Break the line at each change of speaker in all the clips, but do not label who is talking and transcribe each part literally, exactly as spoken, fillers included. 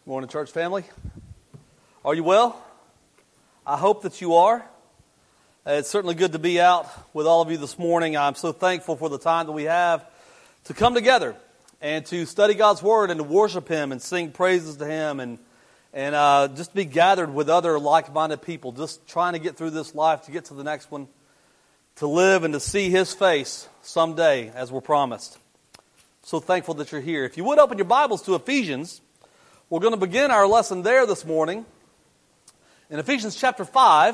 Morning, church family. Are you well? I hope that you are. Uh, It's certainly good to be out with all of you this morning. I'm so thankful for the time that we have to come together and to study God's Word and to worship Him and sing praises to Him and and uh, just be gathered with other like-minded people, just trying to get through this life, to get to the next one, to live and to see His face someday as we're promised. So thankful that you're here. If you would open your Bibles to Ephesians, we're going to begin our lesson there this morning in Ephesians chapter five.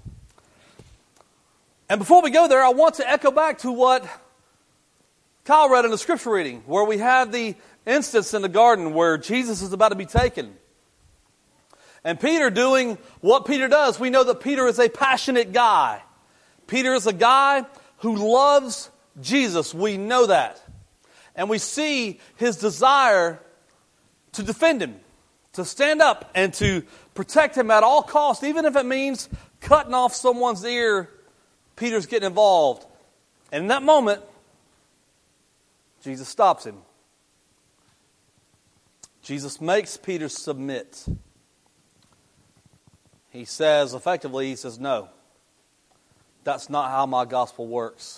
And before we go there, I want to echo back to what Kyle read in the scripture reading, where we have the instance in the garden where Jesus is about to be taken. And Peter doing what Peter does. We know that Peter is a passionate guy. Peter is a guy who loves Jesus. We know that. And we see his desire to defend him, to stand up and to protect him at all costs, even if it means cutting off someone's ear. Peter's getting involved. And in that moment, Jesus stops him. Jesus makes Peter submit. He says, effectively, he says, no, that's not how my gospel works.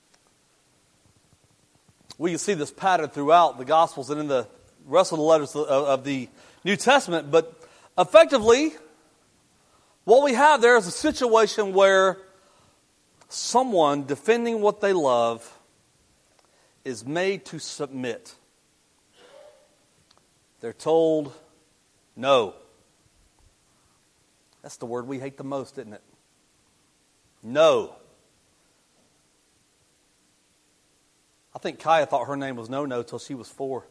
We can see this pattern throughout the Gospels and in the rest of the letters of, of the New Testament, but effectively, what we have there is a situation where someone defending what they love is made to submit. They're told, no. That's the word we hate the most, isn't it? No. I think Kaya thought her name was No-No till she was four.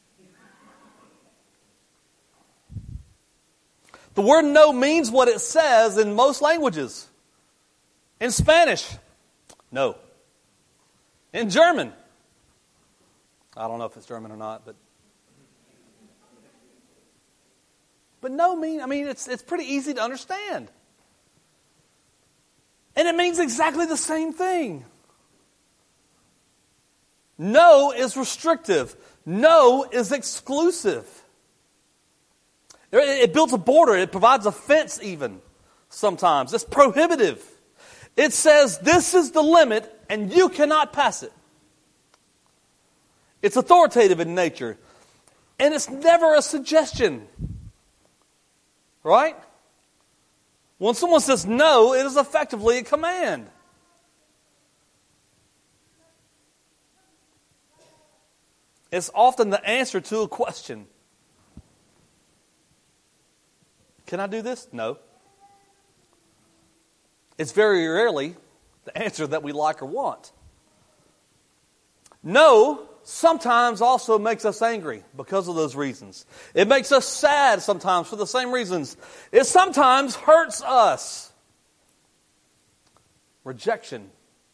The word no means what it says in most languages. In Spanish, no. In German, I don't know if it's German or not, but but no mean, I mean, it's it's pretty easy to understand. And it means exactly the same thing. No is restrictive. No is exclusive. It builds a border. It provides a fence even sometimes. It's prohibitive. It says this is the limit and you cannot pass it. It's authoritative in nature. And it's never a suggestion. Right? When someone says no, it is effectively a command. It's often the answer to a question. Can I do this? No. It's very rarely the answer that we like or want. No sometimes also makes us angry because of those reasons. It makes us sad sometimes for the same reasons. It sometimes hurts us. Rejection.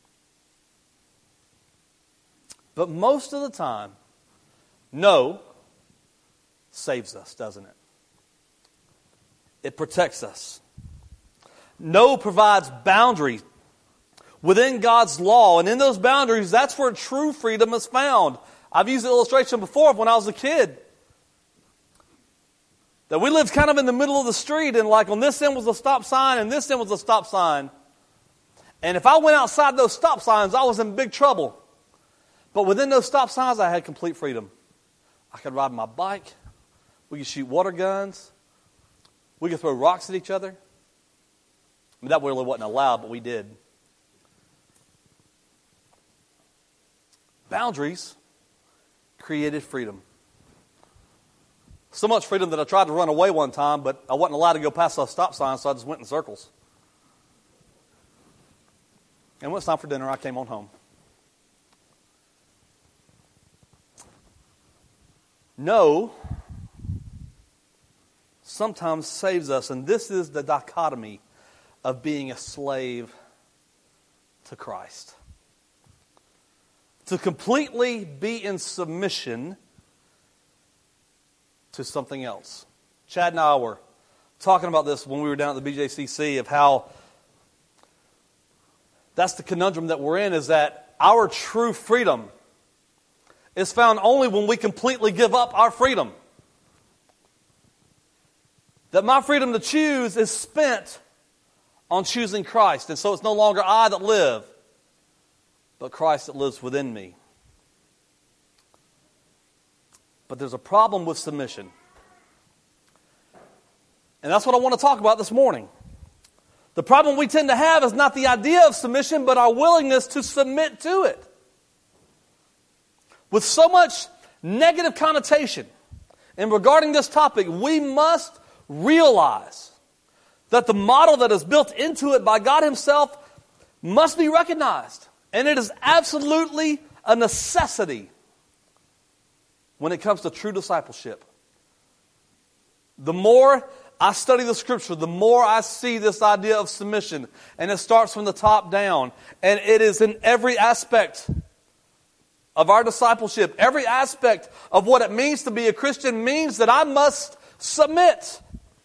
But most of the time, no saves us, doesn't it? It protects us. No provides boundaries within God's law. And in those boundaries, that's where true freedom is found. I've used the illustration before of when I was a kid. That we lived kind of in the middle of the street, and like on this end was a stop sign and this end was a stop sign. And if I went outside those stop signs, I was in big trouble. But within those stop signs, I had complete freedom. I could ride my bike. We could shoot water guns. We could throw rocks at each other. I mean, that really wasn't allowed, but we did. Boundaries created freedom. So much freedom that I tried to run away one time, but I wasn't allowed to go past those stop signs, so I just went in circles. And when it was time for dinner, I came on home. No sometimes saves us, and this is the dichotomy of being a slave to Christ. To completely be in submission to something else. Chad and I were talking about this when we were down at the B J C C, of how that's the conundrum that we're in, is that our true freedom is found only when we completely give up our freedom. that my freedom to choose is spent on choosing Christ. And so it's no longer I that live, but Christ that lives within me. But there's a problem with submission. And that's what I want to talk about this morning. The problem we tend to have is not the idea of submission, but our willingness to submit to it. With so much negative connotation in regarding this topic, we must realize that the model that is built into it by God Himself must be recognized. And it is absolutely a necessity when it comes to true discipleship. The more I study the Scripture, the more I see this idea of submission. And it starts from the top down. And it is in every aspect of our discipleship. Every aspect of what it means to be a Christian means that I must submit.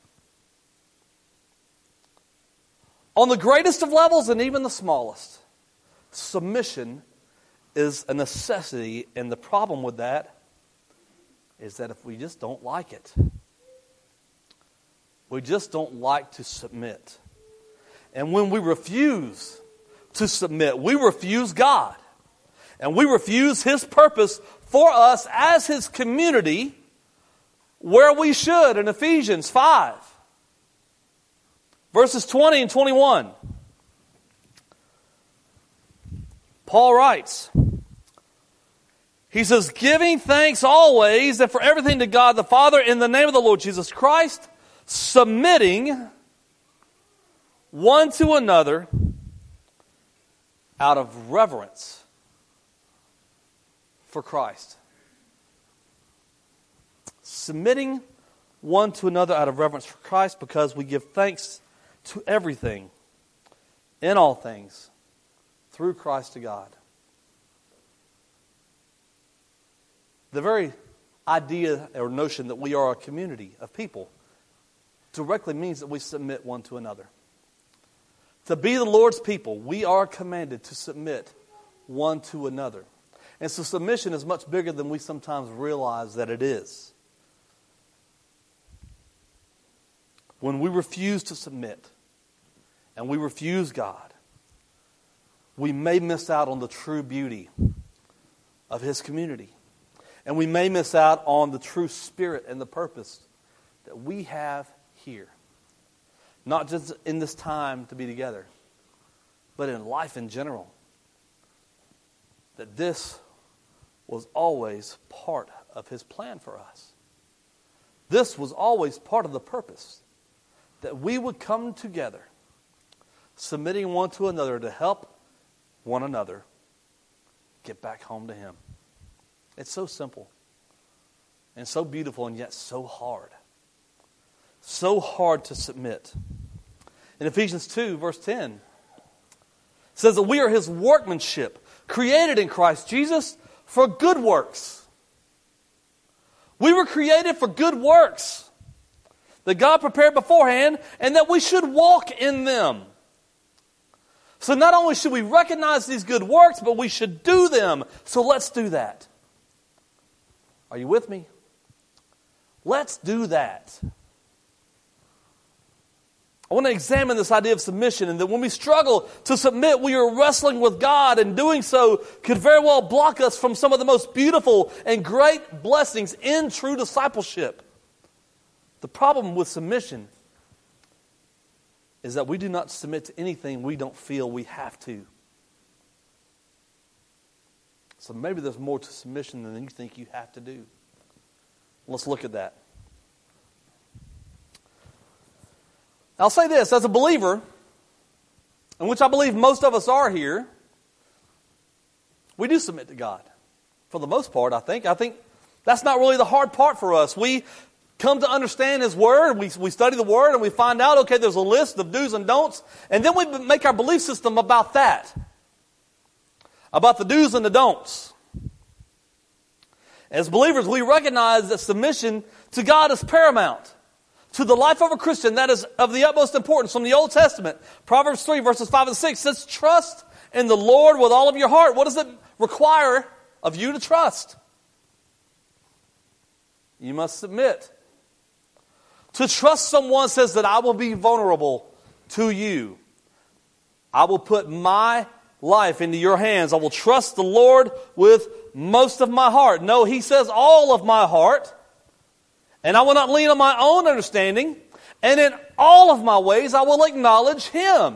On the greatest of levels and even the smallest, submission is a necessity. And the problem with that is that if we just don't like it, we just don't like to submit. And when we refuse to submit, we refuse God. And we refuse His purpose for us as His community where we should in Ephesians five. Verses twenty and twenty-one. Paul writes, he says, giving thanks always and for everything to God the Father in the name of the Lord Jesus Christ, submitting one to another out of reverence for Christ. Submitting one to another out of reverence for Christ, because we give thanks to everything, in all things, through Christ to God. The very idea or notion that we are a community of people directly means that we submit one to another. To be the Lord's people, we are commanded to submit one to another. And so submission is much bigger than we sometimes realize that it is. When we refuse to submit and we refuse God, we may miss out on the true beauty of His community. And we may miss out on the true spirit and the purpose that we have here. Not just in this time to be together, but in life in general. That this was always part of His plan for us. This was always part of the purpose. That we would come together, submitting one to another to help one another get back home to Him. It's so simple and so beautiful and yet so hard. So hard to submit. In Ephesians two, verse ten, it says that we are His workmanship, created in Christ Jesus for good works. We were created for good works that God prepared beforehand, and that we should walk in them. So not only should we recognize these good works, but we should do them. So let's do that. Are you with me? Let's do that. I want to examine this idea of submission, and that when we struggle to submit, we are wrestling with God, and doing so could very well block us from some of the most beautiful and great blessings in true discipleship. The problem with submission is that we do not submit to anything we don't feel we have to. So maybe there's more to submission than you think you have to do. Let's look at that. I'll say this, as a believer, in which I believe most of us are here, we do submit to God. For the most part, I think. I think that's not really the hard part for us. We come to understand His Word, we, we study the Word, and we find out, okay, there's a list of do's and don'ts, and then we make our belief system about that. About the do's and the don'ts. As believers, we recognize that submission to God is paramount. To the life of a Christian, that is of the utmost importance. From the Old Testament, Proverbs three, verses five and six says, trust in the Lord with all of your heart. What does it require of you to trust? You must submit. To trust someone says that I will be vulnerable to you. I will put my life into your hands. I will trust the Lord with most of my heart. No, he says all of my heart. And I will not lean on my own understanding. And in all of my ways I will acknowledge him.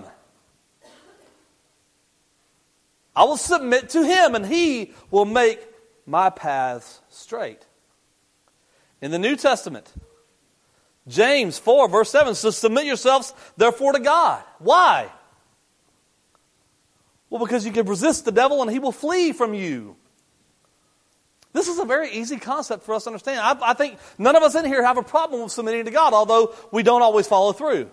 I will submit to him, and he will make my paths straight. In the New Testament, James four, verse seven says, submit yourselves, therefore, to God. Why? Well, because you can resist the devil, and he will flee from you. This is a very easy concept for us to understand. I, I think none of us in here have a problem with submitting to God, although we don't always follow through.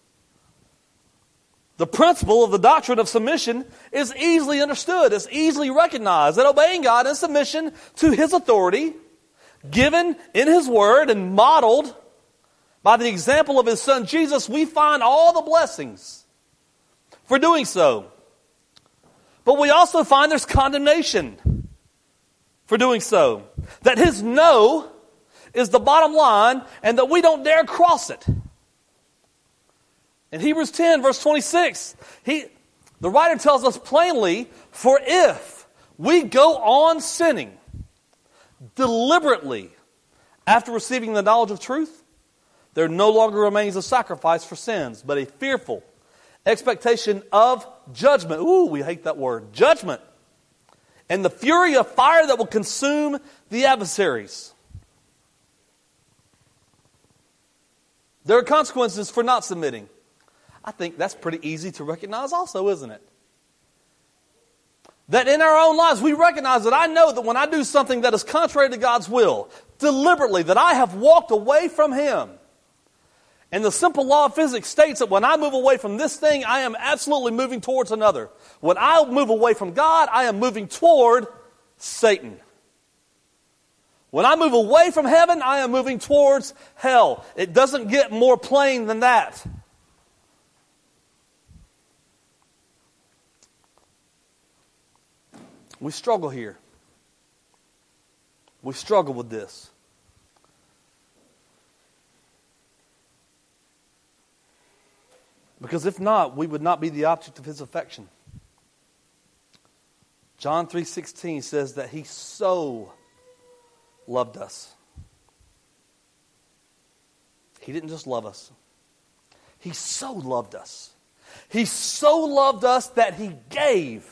The principle of the doctrine of submission is easily understood. It's easily recognized that obeying God in submission to his authority, given in his word and modeled by the example of his son Jesus, we find all the blessings for doing so. But we also find there's condemnation for doing so. That his no is the bottom line and that we don't dare cross it. In Hebrews ten, verse twenty-six, he, the writer tells us plainly, for if we go on sinning deliberately after receiving the knowledge of truth, there no longer remains a sacrifice for sins, but a fearful expectation of judgment. Ooh, we hate that word. Judgment. And the fury of fire that will consume the adversaries. There are consequences for not submitting. I think that's pretty easy to recognize also, isn't it? That in our own lives, we recognize that I know that when I do something that is contrary to God's will, deliberately, that I have walked away from him. And the simple law of physics states that when I move away from this thing, I am absolutely moving towards another. When I move away from God, I am moving toward Satan. When I move away from heaven, I am moving towards hell. It doesn't get more plain than that. We struggle here. We struggle with this. Because if not, we would not be the object of his affection. John three sixteen says that he so loved us. He didn't just love us. He so loved us. He so loved us that he gave.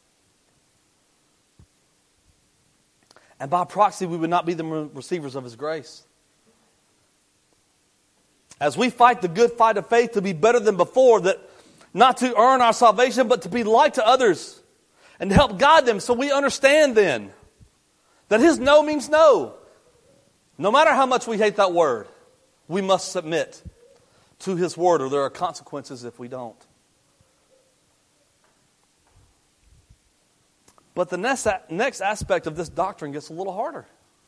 And by proxy, we would not be the receivers of his grace. As we fight the good fight of faith to be better than before, that not to earn our salvation, but to be light to others and to help guide them, so we understand then that his no means no. No matter how much we hate that word, we must submit to his word, or there are consequences if we don't. But the next, next aspect of this doctrine gets a little harder.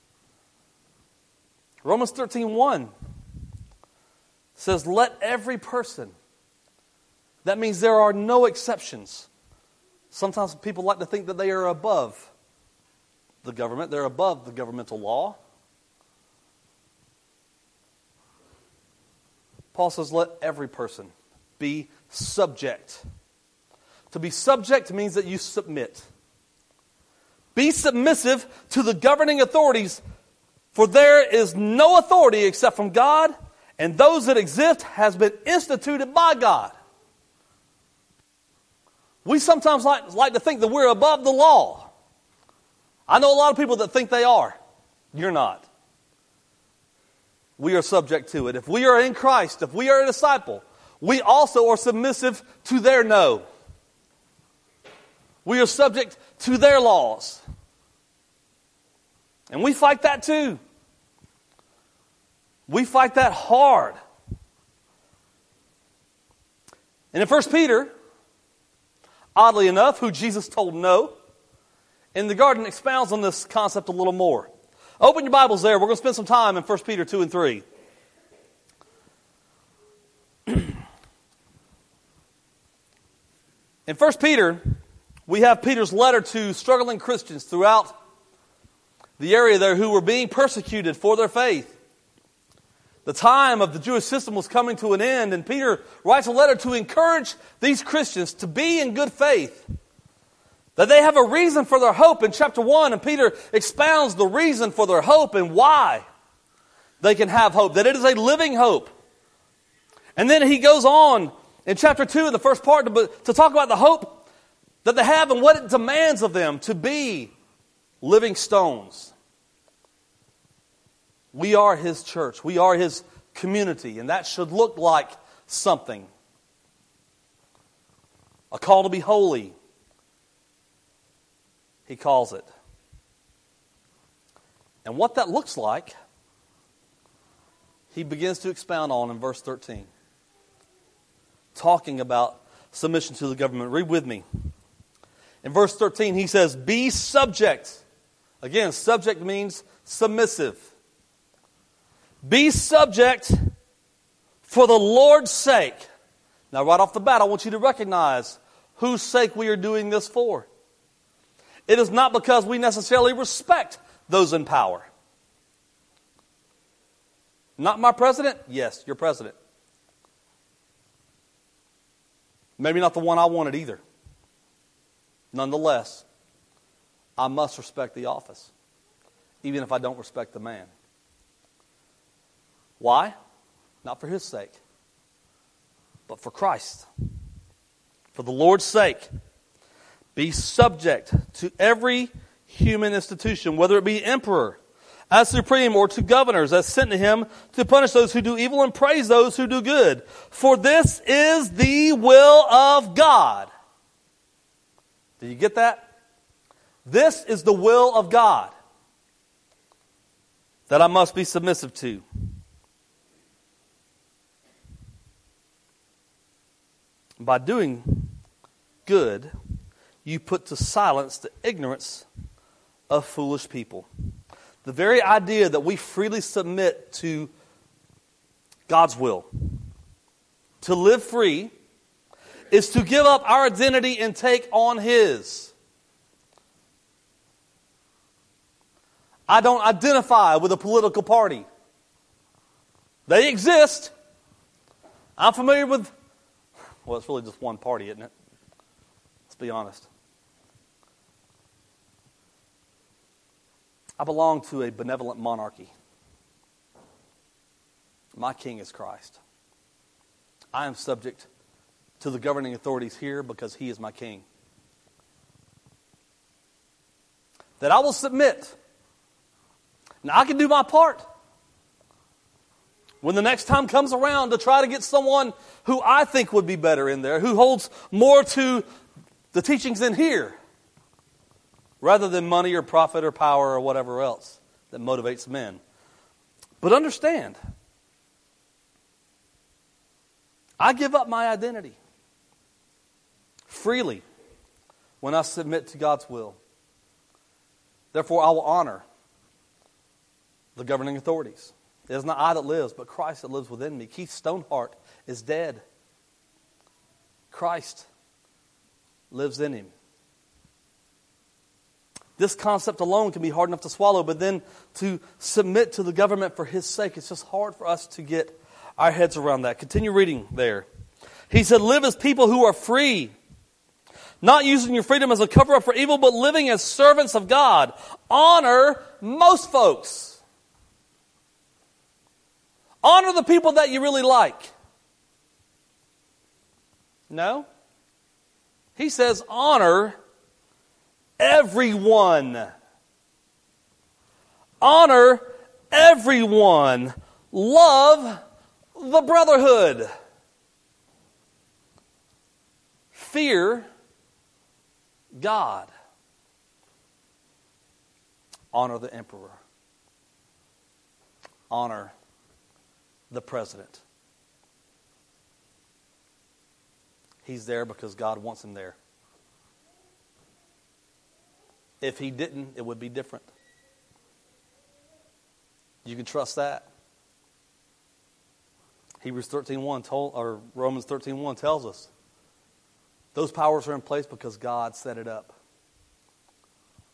Romans thirteen one says, let every person. That means there are no exceptions. Sometimes people like to think that they are above the government. They're above the governmental law. Paul says, let every person be subject. To be subject means that you submit. Be submissive to the governing authorities, for there is no authority except from God, and those that exist has been instituted by God. We sometimes like, like to think that we're above the law. I know a lot of people that think they are. You're not. We are subject to it. If we are in Christ, if we are a disciple, we also are submissive to their no. We are subject to their laws. And we fight that too. We fight that hard. And in First Peter, oddly enough, who Jesus told no, in the garden expounds on this concept a little more. Open your Bibles there. We're going to spend some time in First Peter two and three. In First Peter, we have Peter's letter to struggling Christians throughout the area there who were being persecuted for their faith. The time of the Jewish system was coming to an end, and Peter writes a letter to encourage these Christians to be in good faith, that they have a reason for their hope in chapter one, and Peter expounds the reason for their hope and why they can have hope, that it is a living hope. And then he goes on in chapter two, in the first part, to, to talk about the hope that they have and what it demands of them to be living stones. We are His church. We are His community, and that should look like something. A call to be holy, he calls it. And what that looks like, he begins to expound on in verse thirteen. Talking about submission to the government. Read with me. In verse thirteen, he says, be subject. Again, subject means submissive. Be subject for the Lord's sake. Now, right off the bat, I want you to recognize whose sake we are doing this for. It is not because we necessarily respect those in power. Not my president? Yes, your president. Maybe not the one I wanted either. Nonetheless, I must respect the office, even if I don't respect the man. Why? Not for his sake, but for Christ. For the Lord's sake, be subject to every human institution, whether it be emperor, as supreme, or to governors as sent to him to punish those who do evil and praise those who do good. For this is the will of God. Did you get that? This is the will of God that I must be submissive to. By doing good, you put to silence the ignorance of foolish people. The very idea that we freely submit to God's will, to live free, is to give up our identity and take on His. I don't identify with a political party. They exist. I'm familiar with, well, it's really just one party, isn't it? Let's be honest. I belong to a benevolent monarchy. My king is Christ. I am subject to the governing authorities here because He is my king. That I will submit. Now I can do my part. When the next time comes around to try to get someone who I think would be better in there, who holds more to the teachings in here, rather than money or profit or power or whatever else that motivates men. But understand, I give up my identity freely when I submit to God's will. Therefore, I will honor the governing authorities. It is not I that lives, but Christ that lives within me. Keith Stoneheart is dead. Christ lives in him. This concept alone can be hard enough to swallow, but then to submit to the government for His sake, it's just hard for us to get our heads around that. Continue reading there. He said, live as people who are free, not using your freedom as a cover-up for evil, but living as servants of God. Honor most folks. Honor the people that you really like. No? He says, honor everyone. Honor everyone. Love the brotherhood. Fear God. Honor the emperor. Honor the president. He's there because God wants him there. If he didn't, it would be different. You can trust that. Hebrews thirteen one told, or Romans thirteen one tells us those powers are in place because God set it up.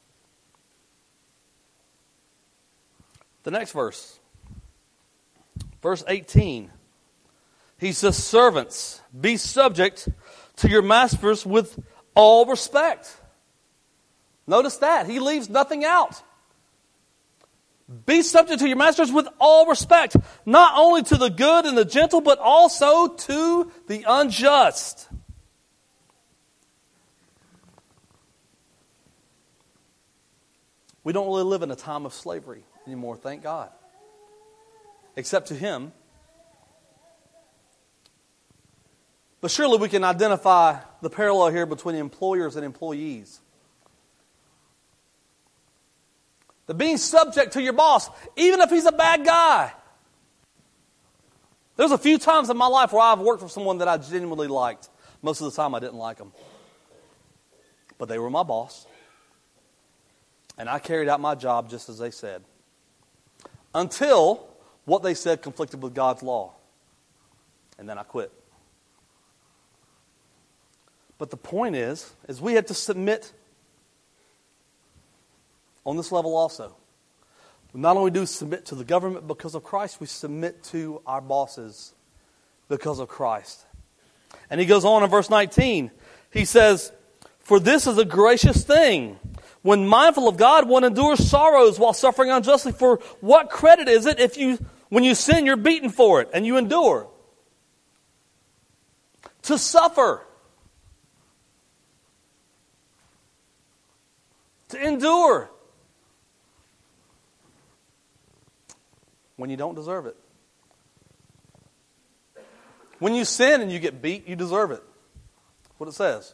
The next verse, Verse eighteen. He says, servants, be subject to your masters with all respect. Notice that. He leaves nothing out. Be subject to your masters with all respect, not only to the good and the gentle, but also to the unjust. We don't really live in a time of slavery anymore, thank God. Except to Him. But surely we can identify the parallel here between employers and employees. The being subject to your boss, even if he's a bad guy. There's a few times in my life where I've worked for someone that I genuinely liked. Most of the time I didn't like them. But they were my boss. And I carried out my job just as they said. Until what they said conflicted with God's law. And then I quit. But the point is, is we have to submit on this level also. We not only do submit to the government because of Christ, we submit to our bosses because of Christ. And he goes on in verse nineteen. He says, for this is a gracious thing. When mindful of God, one endures sorrows while suffering unjustly. For what credit is it if you, when you sin, you're beaten for it and you endure? To suffer. To endure. When you don't deserve it. When you sin and you get beat, you deserve it. That's what it says.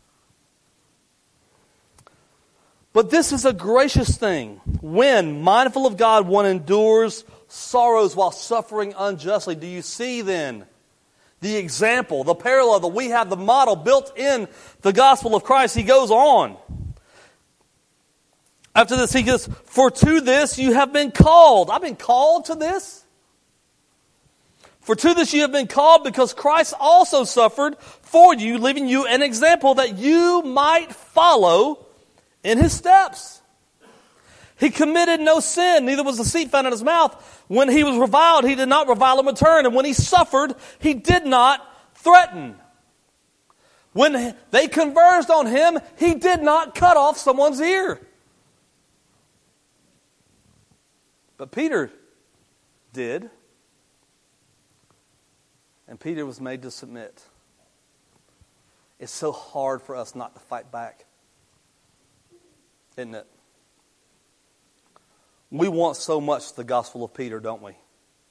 But this is a gracious thing. When, mindful of God, one endures sorrows while suffering unjustly. Do you see then the example, the parallel that we have, the model built in the gospel of Christ? He goes on. After this, he goes, for to this you have been called. I've been called to this. For to this you have been called because Christ also suffered for you, leaving you an example that you might follow in His steps. He committed no sin, neither was deceit found in His mouth. When He was reviled, He did not revile in return. And when He suffered, He did not threaten. When they conversed on Him, He did not cut off someone's ear. But Peter did. And Peter was made to submit. It's so hard for us not to fight back. Isn't it? We want so much the gospel of Peter, don't we?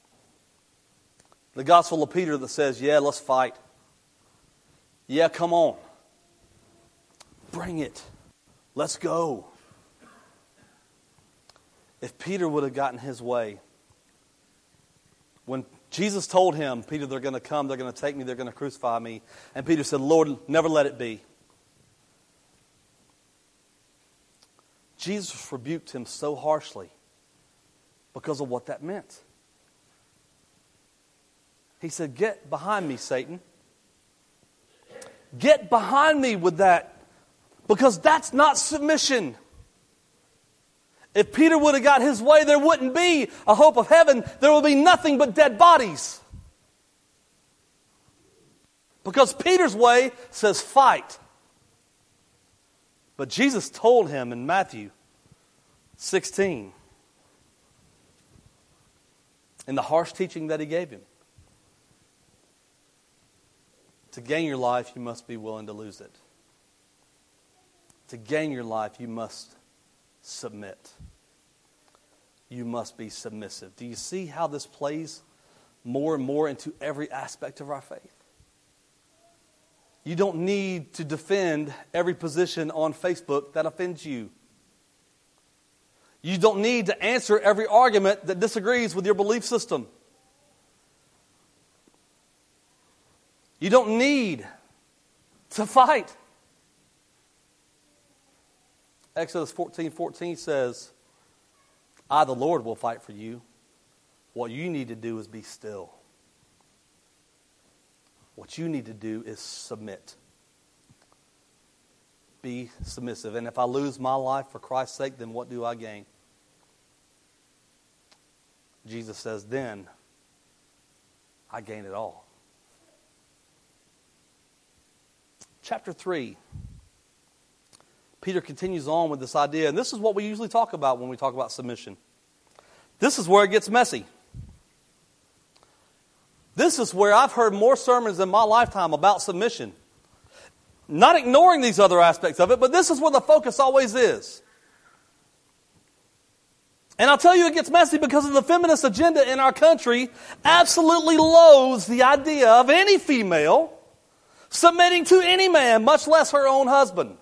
The gospel of Peter that says, yeah, let's fight. Yeah, come on. Bring it. Let's go. If Peter would have gotten his way, when Jesus told him, Peter, they're going to come, they're going to take me, they're going to crucify me. And Peter said, Lord, never let it be. Jesus rebuked him so harshly because of what that meant. He said, get behind me, Satan. Get behind me with that, because that's not submission. If Peter would have got his way, there wouldn't be a hope of heaven. There would be nothing but dead bodies. Because Peter's way says fight. But Jesus told him in Matthew sixteen, in the harsh teaching that He gave him, to gain your life, you must be willing to lose it. To gain your life, you must submit. You must be submissive. Do you see how this plays more and more into every aspect of our faith? You don't need to defend every position on Facebook that offends you. You don't need to answer every argument that disagrees with your belief system. You don't need to fight. Exodus fourteen fourteen says, I, the Lord, will fight for you. What you need to do is be still. What you need to do is submit. Be submissive. And if I lose my life for Christ's sake, then what do I gain? Jesus says, then I gain it all. Chapter three. Peter continues on with this idea, and this is what we usually talk about when we talk about submission. This is where it gets messy. This is where I've heard more sermons in my lifetime about submission. Not ignoring these other aspects of it, but this is where the focus always is. And I'll tell you it gets messy because of the feminist agenda in our country absolutely loathes the idea of any female submitting to any man, much less her own husband.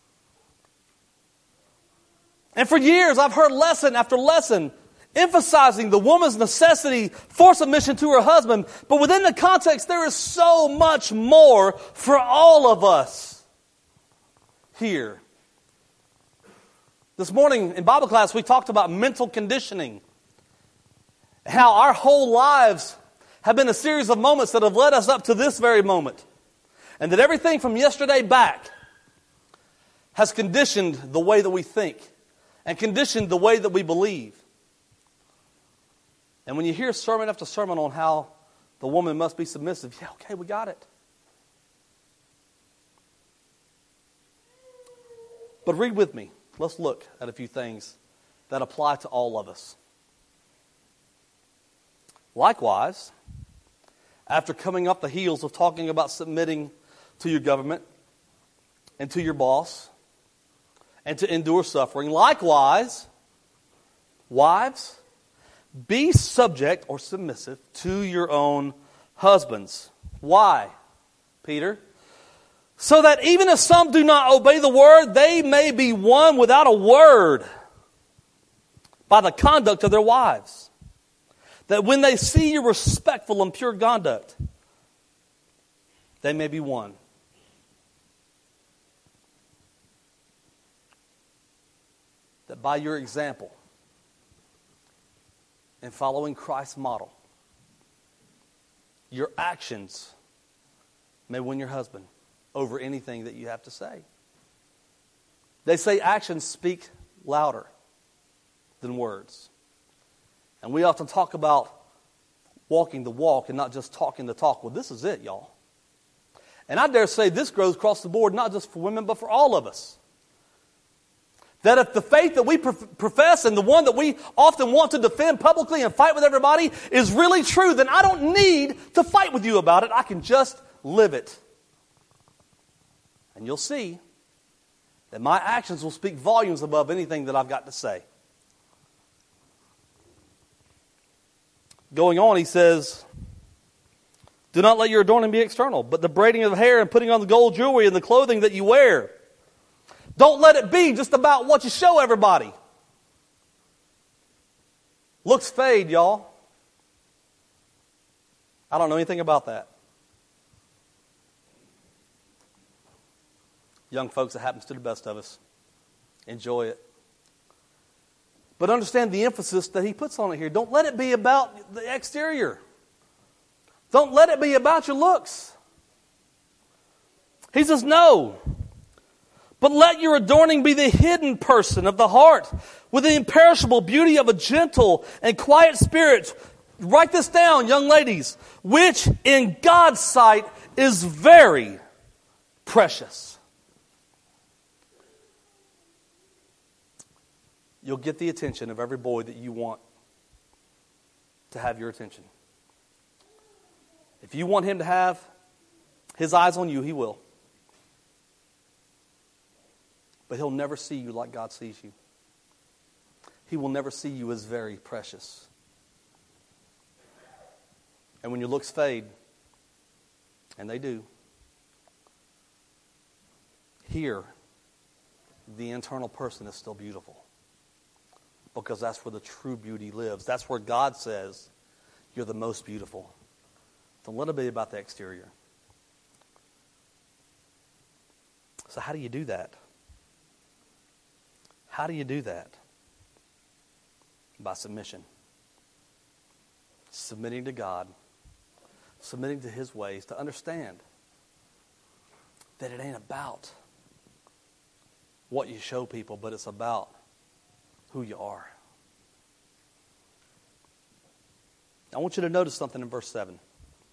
And for years, I've heard lesson after lesson emphasizing the woman's necessity for submission to her husband. But within the context, there is so much more for all of us here. This morning in Bible class, we talked about mental conditioning. How our whole lives have been a series of moments that have led us up to this very moment. And that everything from yesterday back has conditioned the way that we think. And conditioned the way that we believe. And when you hear sermon after sermon on how the woman must be submissive, yeah, okay, we got it. But read with me. Let's look at a few things that apply to all of us. Likewise, after coming up the heels of talking about submitting to your government and to your boss, and to endure suffering. Likewise, wives, be subject or submissive to your own husbands. Why, Peter? So that even if some do not obey the word, they may be won without a word by the conduct of their wives. That when they see your respectful and pure conduct, they may be won. That by your example and following Christ's model, your actions may win your husband over anything that you have to say. They say actions speak louder than words. And we often talk about walking the walk and not just talking the talk. Well, this is it, y'all. And I dare say this grows across the board, not just for women, but for all of us. That if the faith that we profess and the one that we often want to defend publicly and fight with everybody is really true, then I don't need to fight with you about it. I can just live it. And you'll see that my actions will speak volumes above anything that I've got to say. Going on, he says, do not let your adorning be external, but the braiding of the hair and putting on the gold jewelry and the clothing that you wear. Don't let it be just about what you show everybody. Looks fade, y'all. I don't know anything about that. Young folks, it happens to the best of us. Enjoy it. But understand the emphasis that he puts on it here. Don't let it be about the exterior. Don't let it be about your looks. He says, no. But let your adorning be the hidden person of the heart, with the imperishable beauty of a gentle and quiet spirit. Write this down, young ladies. Which in God's sight is very precious. You'll get the attention of every boy that you want to have your attention. If you want him to have his eyes on you, he will. But he'll never see you like God sees you. He will never see you as very precious. And when your looks fade, and they do, here, the internal person is still beautiful. Because that's where the true beauty lives. That's where God says you're the most beautiful. Don't let it be about the exterior. So how do you do that? How do you do that? By submission. Submitting to God. Submitting to His ways. To understand that it ain't about what you show people, but it's about who you are. I want you to notice something in verse seven.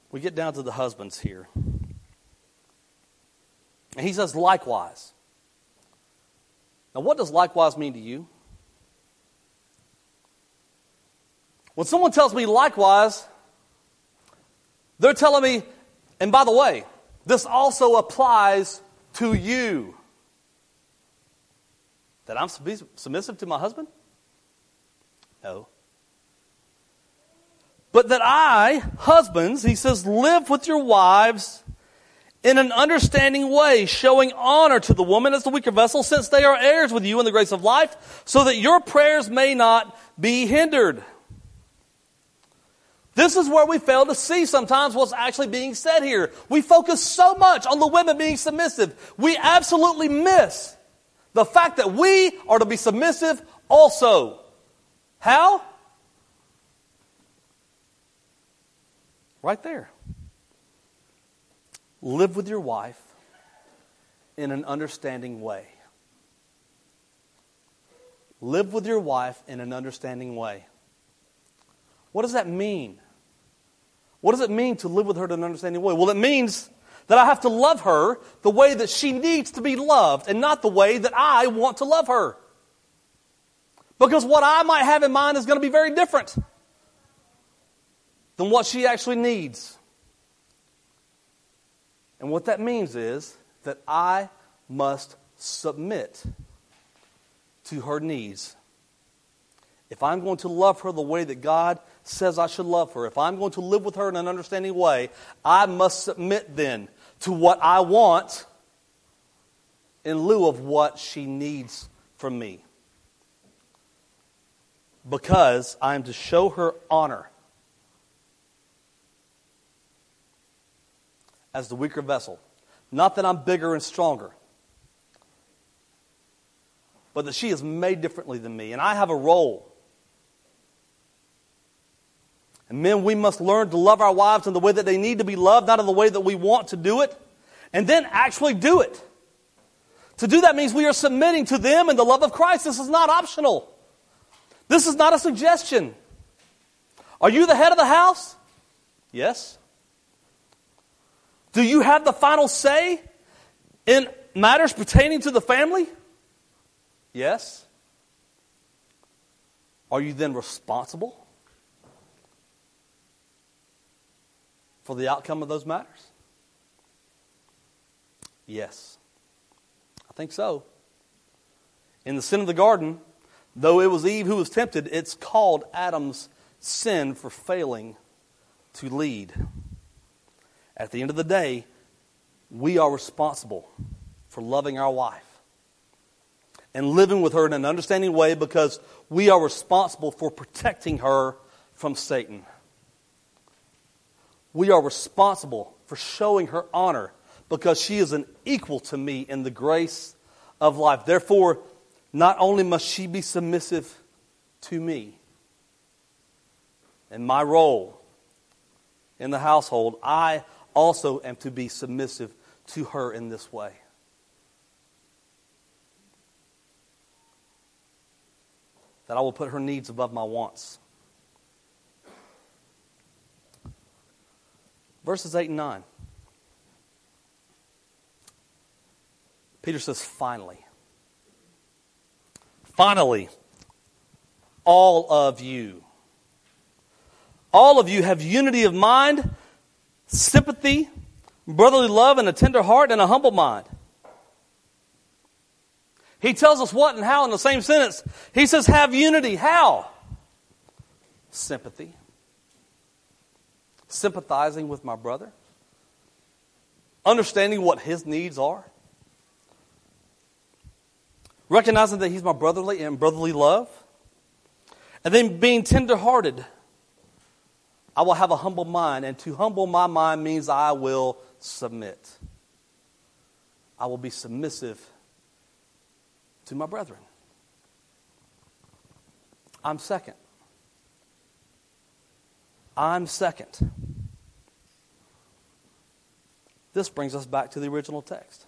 we get down to the husbands here. And he says, likewise. Now, what does likewise mean to you? When someone tells me likewise, they're telling me, and by the way, this also applies to you. That I'm submissive to my husband? No. But that I, husbands, he says, live with your wives in an understanding way, showing honor to the woman as the weaker vessel, since they are heirs with you in the grace of life, so that your prayers may not be hindered. This is where we fail to see sometimes what's actually being said here. We focus so much on the women being submissive. We absolutely miss the fact that we are to be submissive also. How? Right there. Live with your wife in an understanding way. Live with your wife in an understanding way. What does that mean? What does it mean to live with her in an understanding way? Well, it means that I have to love her the way that she needs to be loved and not the way that I want to love her. Because what I might have in mind is going to be very different than what she actually needs. And what that means is that I must submit to her needs. If I'm going to love her the way that God says I should love her, if I'm going to live with her in an understanding way, I must submit then to what I want in lieu of what she needs from me. Because I am to show her honor as the weaker vessel. Not that I'm bigger and stronger, but that she is made differently than me, and I have a role. And men, we must learn to love our wives in the way that they need to be loved, not in the way that we want to do it, and then actually do it. To do that means we are submitting to them in the love of Christ. This is not optional. This is not a suggestion. Are you the head of the house? Yes. Do you have the final say in matters pertaining to the family? Yes. Are you then responsible for the outcome of those matters? Yes. I think so. In the sin of the garden, though it was Eve who was tempted, it's called Adam's sin for failing to lead. At the end of the day, we are responsible for loving our wife and living with her in an understanding way because we are responsible for protecting her from Satan. We are responsible for showing her honor because she is an equal to me in the grace of life. Therefore, not only must she be submissive to me in my role in the household, I also am to be submissive to her in this way. That I will put her needs above my wants. Verses eight and nine. Peter says, finally. Finally, all of you. All of you have unity of mind, sympathy, brotherly love, and a tender heart, and a humble mind. He tells us what and how in the same sentence. He says, have unity. How? Sympathy. Sympathizing with my brother. Understanding what his needs are. Recognizing that he's my brotherly and brotherly love. And then being tender-hearted. I will have a humble mind. And to humble my mind means I will submit. I will be submissive to my brethren. I'm second. I'm second. This brings us back to the original text.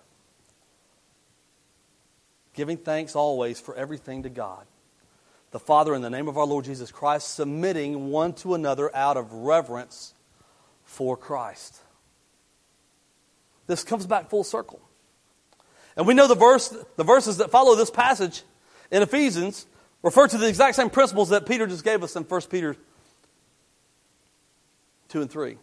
Giving thanks always for everything to God, the Father, in the name of our Lord Jesus Christ, submitting one to another out of reverence for Christ. This comes back full circle. And we know the verse, the verses that follow this passage in Ephesians refer to the exact same principles that Peter just gave us in First Peter two and three.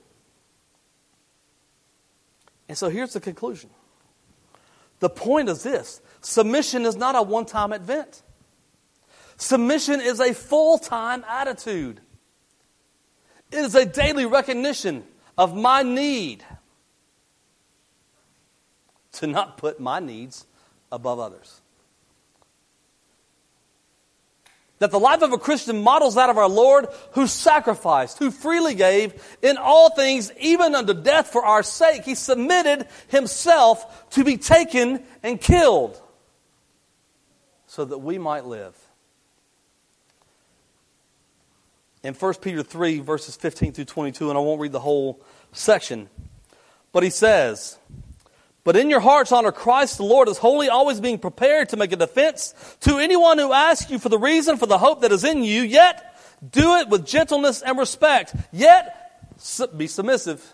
And so here's the conclusion. The point is this: submission is not a one-time event. Submission is a full-time attitude. It is a daily recognition of my need to not put my needs above others. That the life of a Christian models that of our Lord, who sacrificed, who freely gave in all things, even unto death for our sake. He submitted himself to be taken and killed so that we might live. In First Peter three, verses fifteen through twenty-two, and I won't read the whole section, but he says, "But in your hearts honor Christ the Lord as holy, always being prepared to make a defense to anyone who asks you for the reason for the hope that is in you, yet do it with gentleness and respect, yet be submissive,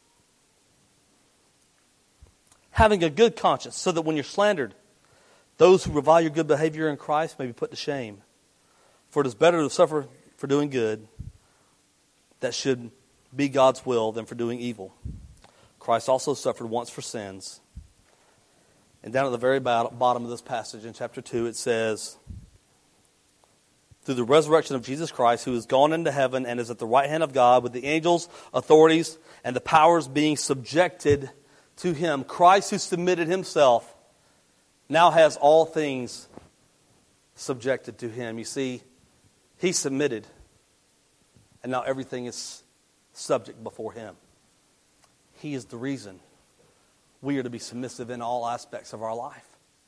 having a good conscience, so that when you're slandered, those who revile your good behavior in Christ may be put to shame. For it is better to suffer for doing good, that should be God's will, than for doing evil. Christ also suffered once for sins." And down at the very bottom of this passage in chapter two, it says, "Through the resurrection of Jesus Christ, who is gone into heaven and is at the right hand of God, with the angels, authorities, and the powers being subjected to him." Christ, who submitted himself, now has all things subjected to him. You see, he submitted, and now everything is subject before him. He is the reason we are to be submissive in all aspects of our life.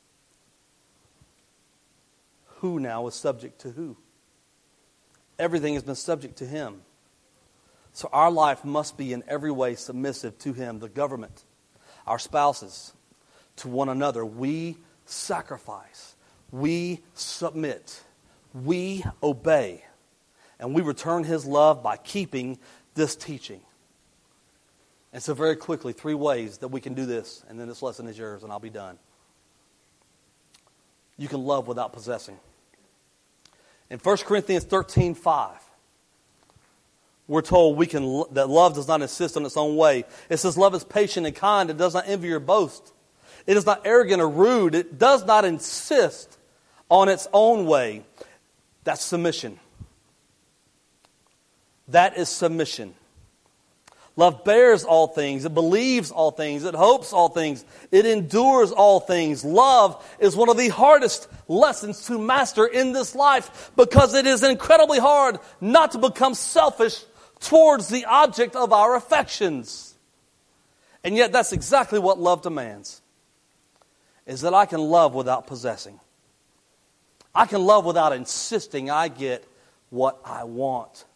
Who now is subject to who? Everything has been subject to him. So our life must be in every way submissive to him. The government, our spouses, to one another. We sacrifice. We submit. We obey. And we return his love by keeping this teaching. And so very quickly, three ways that we can do this, and then this lesson is yours, and I'll be done. You can love without possessing. In First Corinthians thirteen five, we're told we can that love does not insist on its own way. It says love is patient and kind. It does not envy or boast. It is not arrogant or rude. It does not insist on its own way. That's submission. That is submission. Love bears all things. It believes all things. It hopes all things. It endures all things. Love is one of the hardest lessons to master in this life, because it is incredibly hard not to become selfish towards the object of our affections. And yet that's exactly what love demands, is that I can love without possessing. I can love without insisting I get what I want.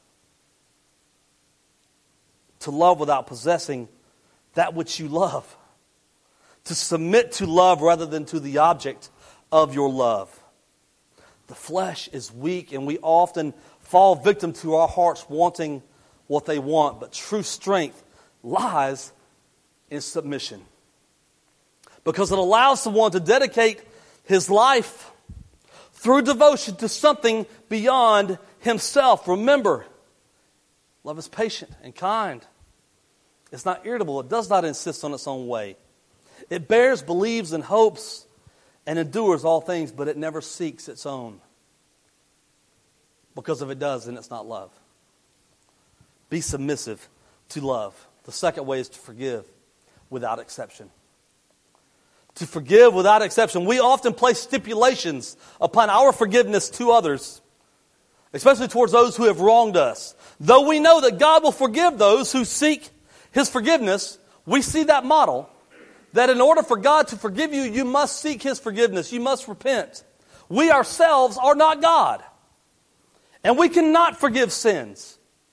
To love without possessing that which you love. To submit to love rather than to the object of your love. The flesh is weak, and we often fall victim to our hearts wanting what they want. But true strength lies in submission, because it allows someone to dedicate his life through devotion to something beyond himself. Remember, love is patient and kind. It's not irritable. It does not insist on its own way. It bears, believes, and hopes, and endures all things, but it never seeks its own. Because if it does, then it's not love. Be submissive to love. The second way is to forgive without exception. To forgive without exception. We often place stipulations upon our forgiveness to others, especially towards those who have wronged us. Though we know that God will forgive those who seek his forgiveness, we see that model, that in order for God to forgive you, you must seek his forgiveness. You must repent. We ourselves are not God, and we cannot forgive sins.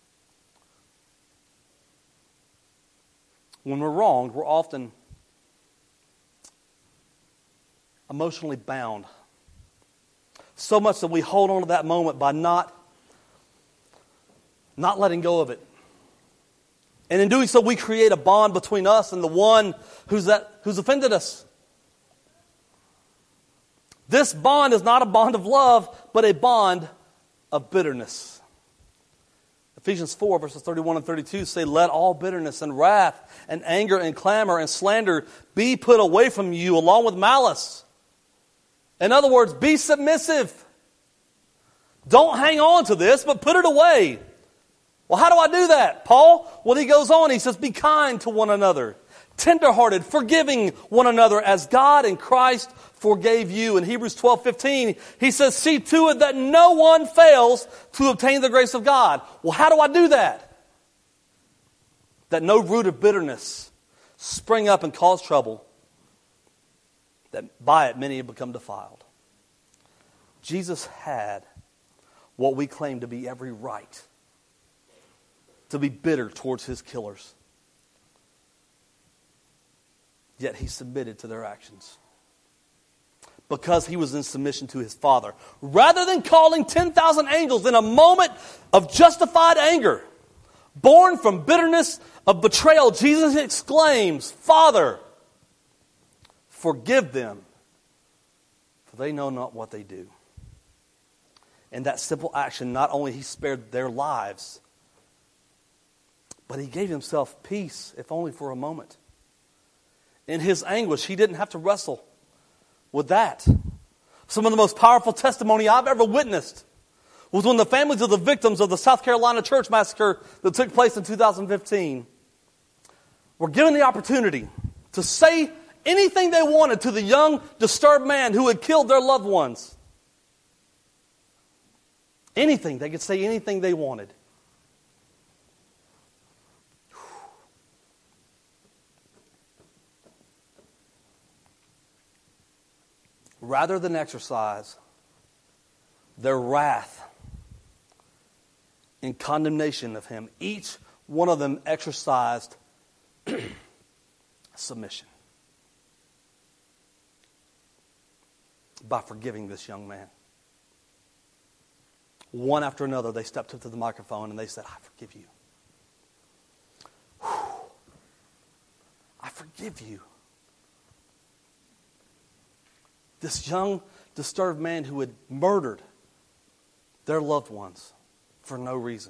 When we're wronged, we're often emotionally bound. So much that we hold on to that moment by not, not letting go of it. And in doing so, we create a bond between us and the one who's, that, who's offended us. This bond is not a bond of love, but a bond of bitterness. Ephesians four, verses thirty-one and thirty-two say, let all bitterness and wrath and anger and clamor and slander be put away from you along with malice. In other words, be submissive. Don't hang on to this, but put it away. Well, how do I do that, Paul? Well, he goes on. He says, be kind to one another, tenderhearted, forgiving one another as God in Christ forgave you. In Hebrews twelve fifteen, he says, see to it that no one fails to obtain the grace of God. Well, how do I do that? That no root of bitterness spring up and cause trouble, that by it many have become defiled. Jesus had what we claim to be every right to be bitter towards his killers. Yet he submitted to their actions because he was in submission to his Father. Rather than calling ten thousand angels in a moment of justified anger, born from bitterness of betrayal, Jesus exclaims, Father, forgive them, for they know not what they do. In that simple action, not only he spared their lives, but he gave himself peace, if only for a moment. In his anguish, he didn't have to wrestle with that. Some of the most powerful testimony I've ever witnessed was when the families of the victims of the South Carolina church massacre that took place in two thousand fifteen were given the opportunity to say anything they wanted to the young, disturbed man who had killed their loved ones. Anything. They could say anything they wanted. Rather than exercise their wrath in condemnation of him, each one of them exercised submission by forgiving this young man. One after another, they stepped up to the microphone and they said, I forgive you. Whew. I forgive you. This young, disturbed man who had murdered their loved ones for no reason.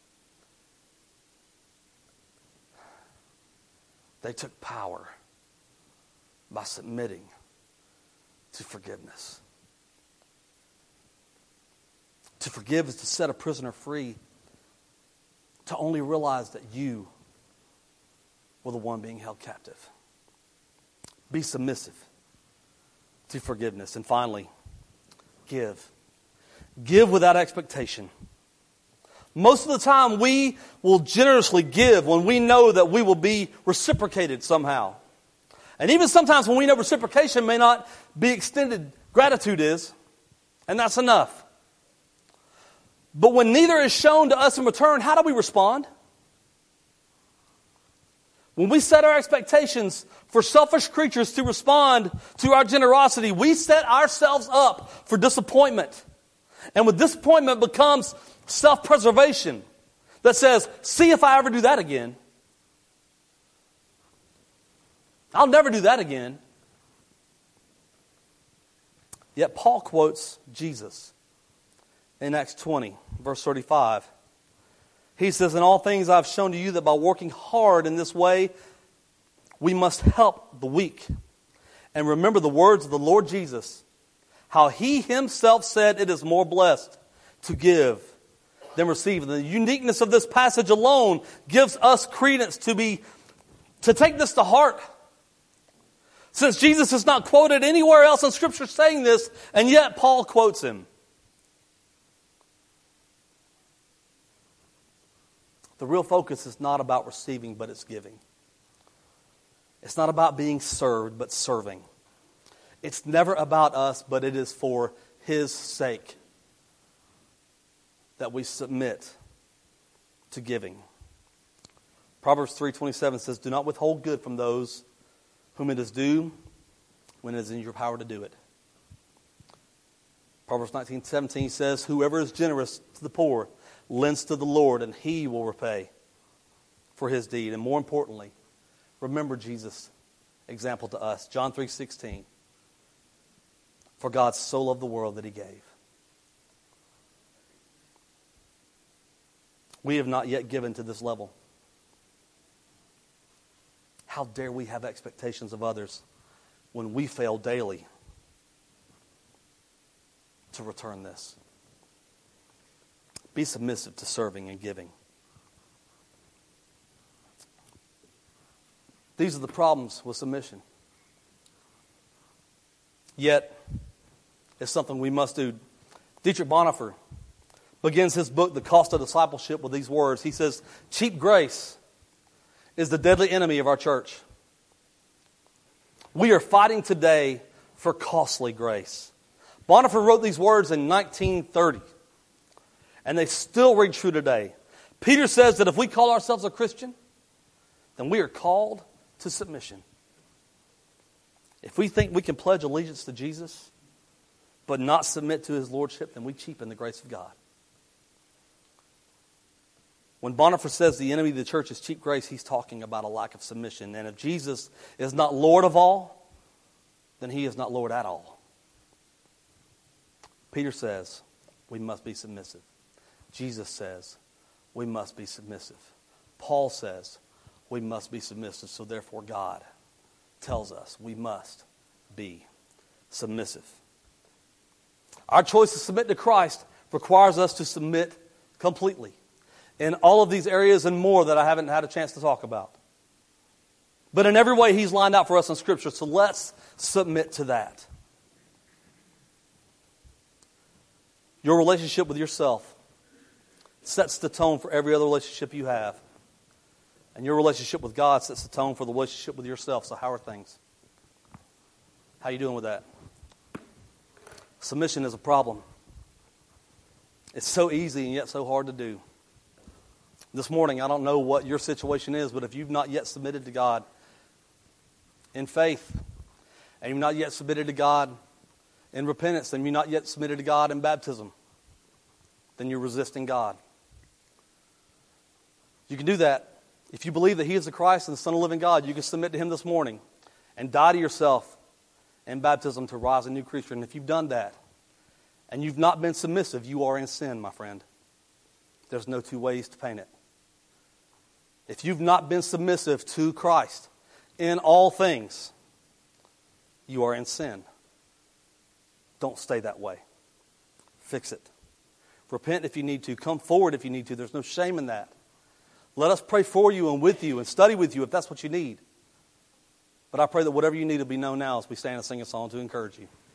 They took power by submitting to forgiveness. To forgive is to set a prisoner free, to only realize that you were the one being held captive. Be submissive to forgiveness. And finally, give. Give without expectation. Most of the time, we will generously give when we know that we will be reciprocated somehow. And even sometimes when we know reciprocation may not be extended, gratitude is, and that's enough. But when neither is shown to us in return, how do we respond? When we set our expectations for selfish creatures to respond to our generosity, we set ourselves up for disappointment. And with disappointment becomes self-preservation that says, see if I ever do that again. I'll never do that again. Yet Paul quotes Jesus in Acts twenty, verse thirty-five. He says, in all things I've shown to you that by working hard in this way, we must help the weak. And remember the words of the Lord Jesus, how he himself said it is more blessed to give than receive. And the uniqueness of this passage alone gives us credence to be, to take this to heart. Since Jesus is not quoted anywhere else in Scripture saying this, and yet Paul quotes him. The real focus is not about receiving, but it's giving. It's not about being served, but serving. It's never about us, but it is for his sake that we submit to giving. Proverbs three twenty-seven says, do not withhold good from those whom it is due when it is in your power to do it. Proverbs nineteen seventeen says, whoever is generous to the poor lends to the Lord, and he will repay. for his deed. And more importantly, remember Jesus' example to us. John three sixteen. For God so loved the world that he gave. We have not yet given to this level. How dare we have expectations of others when we fail daily to return this? Be submissive to serving and giving. These are the problems with submission. Yet, it's something we must do. Dietrich Bonhoeffer begins his book, The Cost of Discipleship, with these words. He says, cheap grace is the deadly enemy of our church. We are fighting today for costly grace. Bonhoeffer wrote these words in nineteen thirty, and they still ring true today. Peter says that if we call ourselves a Christian, then we are called to submission. If we think we can pledge allegiance to Jesus, but not submit to his lordship, then we cheapen the grace of God. When Bonhoeffer says the enemy of the church is cheap grace, he's talking about a lack of submission. And if Jesus is not Lord of all, then he is not Lord at all. Peter says we must be submissive. Jesus says we must be submissive. Paul says we must be submissive. So therefore God tells us we must be submissive. Our choice to submit to Christ requires us to submit completely in all of these areas and more that I haven't had a chance to talk about. But in every way he's lined out for us in Scripture, so let's submit to that. Your relationship with yourself sets the tone for every other relationship you have. And your relationship with God sets the tone for the relationship with yourself. So how are things? How are you doing with that? Submission is a problem. It's so easy and yet so hard to do. This morning, I don't know what your situation is, but if you've not yet submitted to God in faith, and you've not yet submitted to God in repentance, and you've not yet submitted to God in baptism, then you're resisting God. You can do that. If you believe that he is the Christ and the Son of the living God, you can submit to him this morning and die to yourself in baptism to rise a new creature. And if you've done that, and you've not been submissive, you are in sin, my friend. There's no two ways to paint it. If you've not been submissive to Christ in all things, you are in sin. Don't stay that way. Fix it. Repent if you need to. Come forward if you need to. There's no shame in that. Let us pray for you and with you and study with you if that's what you need. But I pray that whatever you need will be known now as we stand and sing a song to encourage you.